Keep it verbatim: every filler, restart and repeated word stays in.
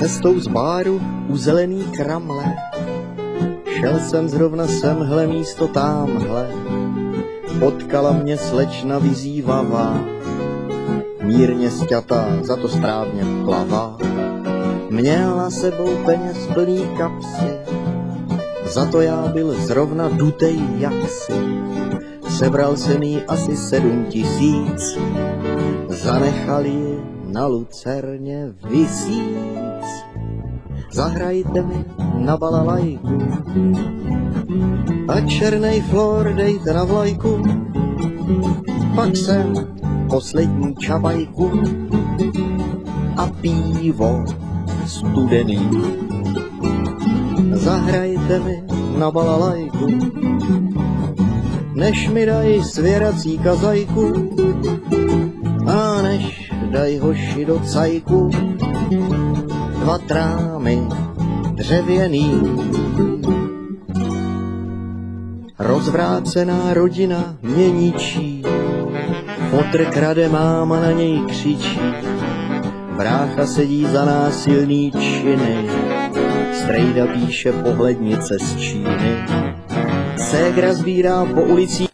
cestou z báru u zelený kramle. Šel jsem zrovna semhle místo támhle, potkala mě slečna vyzývavá, mírně sťatá, za to správně plavá. Měla sebou peněz plný kapsy, za to já byl zrovna dutej jaksi. Sebral jsem jí asi sedm tisíc, zanechal ji na lucerně visíc. Zahrajte mi na balalajku a černej flor dejte na vlajku, pak jsem poslední čabajku a pivo studený. Zahrajte mi na balalajku, než mi daj svěrací kazajku a než daj hoši do cajku dva trámy dřevěný. Rozvrácená rodina mě ničí, fotr krade, máma na něj křičí, brácha sedí za násilný činy, strejda píše pohlednice z Číny, ségra sbírá po ulicích